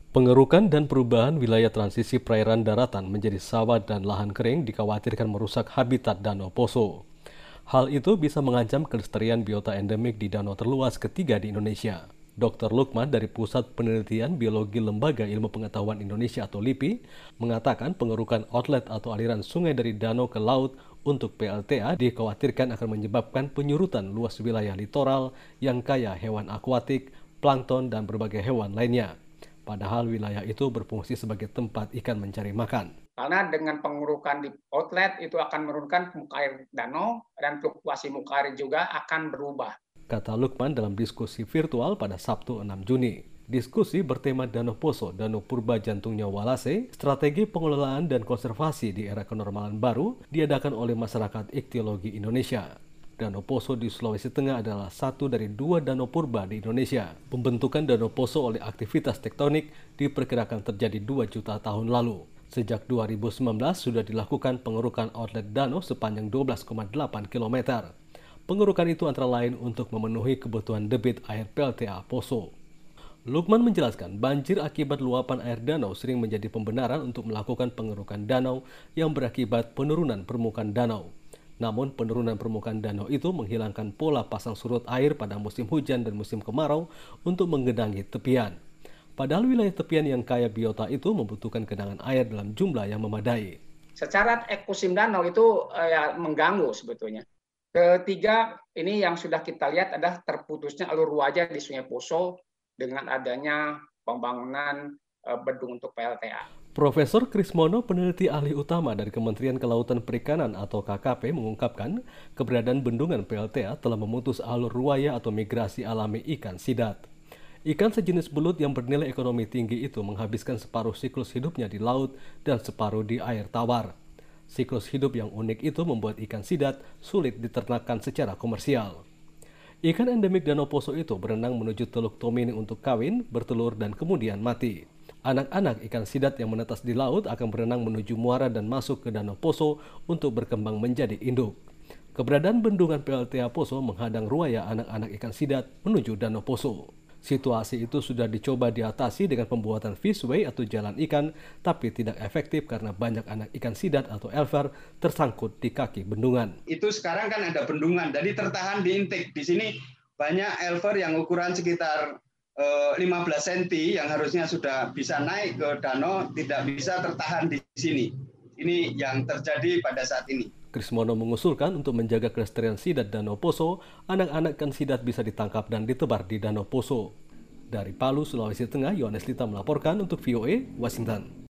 Pengerukan dan perubahan wilayah transisi perairan daratan menjadi sawah dan lahan kering dikhawatirkan merusak habitat Danau Poso. Hal itu bisa mengancam kelestarian biota endemik di danau terluas ketiga di Indonesia. Dr. Lukman dari Pusat Penelitian Biologi Lembaga Ilmu Pengetahuan Indonesia atau LIPI mengatakan pengerukan outlet atau aliran sungai dari danau ke laut untuk PLTA dikhawatirkan akan menyebabkan penyurutan luas wilayah litoral yang kaya hewan akuatik, plankton, dan berbagai hewan lainnya. Padahal wilayah itu berfungsi sebagai tempat ikan mencari makan. Karena dengan pengurukan di outlet itu akan menurunkan muka air danau dan fluktuasi muka air juga akan berubah. Kata Lukman dalam diskusi virtual pada Sabtu 6 Juni. Diskusi bertema Danau Poso, Danau Purba Jantungnya Walase, strategi pengelolaan dan konservasi di era kenormalan baru diadakan oleh masyarakat ikhtiologi Indonesia. Danau Poso di Sulawesi Tengah adalah satu dari dua danau purba di Indonesia. Pembentukan Danau Poso oleh aktivitas tektonik diperkirakan terjadi 2 juta tahun lalu. Sejak 2019 sudah dilakukan pengerukan outlet danau sepanjang 12,8 km. Pengerukan itu antara lain untuk memenuhi kebutuhan debit air PLTA Poso. Lukman menjelaskan banjir akibat luapan air danau sering menjadi pembenaran untuk melakukan pengerukan danau yang berakibat penurunan permukaan danau. Namun penurunan permukaan danau itu menghilangkan pola pasang surut air pada musim hujan dan musim kemarau untuk menggenangi tepian. Padahal wilayah tepian yang kaya biota itu membutuhkan genangan air dalam jumlah yang memadai. Secara ekosistem danau itu mengganggu sebetulnya. Ketiga, ini yang sudah kita lihat adalah terputusnya alur wajah di Sungai Poso dengan adanya pembangunan bendung untuk PLTA. Profesor Krismono, peneliti ahli utama dari Kementerian Kelautan Perikanan atau KKP, mengungkapkan keberadaan bendungan PLTA telah memutus alur ruaya atau migrasi alami ikan sidat. Ikan sejenis belut yang bernilai ekonomi tinggi itu menghabiskan separuh siklus hidupnya di laut dan separuh di air tawar. Siklus hidup yang unik itu membuat ikan sidat sulit diternakan secara komersial. Ikan endemik Danau Poso itu berenang menuju Teluk Tomini untuk kawin, bertelur, dan kemudian mati. Anak-anak ikan sidat yang menetas di laut akan berenang menuju muara dan masuk ke Danau Poso untuk berkembang menjadi induk. Keberadaan bendungan PLTA Poso menghadang ruaya anak-anak ikan sidat menuju Danau Poso. Situasi itu sudah dicoba diatasi dengan pembuatan fishway atau jalan ikan, tapi tidak efektif karena banyak anak ikan sidat atau elver tersangkut di kaki bendungan. Itu sekarang kan ada bendungan, jadi tertahan di intake. Di sini banyak elver yang ukuran sekitar 15 cm yang harusnya sudah bisa naik ke danau, tidak bisa tertahan di sini. Ini yang terjadi pada saat ini. Krismono mengusulkan untuk menjaga kelestarian sidat Danau Poso, anak-anak ikan sidat bisa ditangkap dan ditebar di Danau Poso. Dari Palu, Sulawesi Tengah, Yohanes Lita melaporkan untuk VOA, Washington.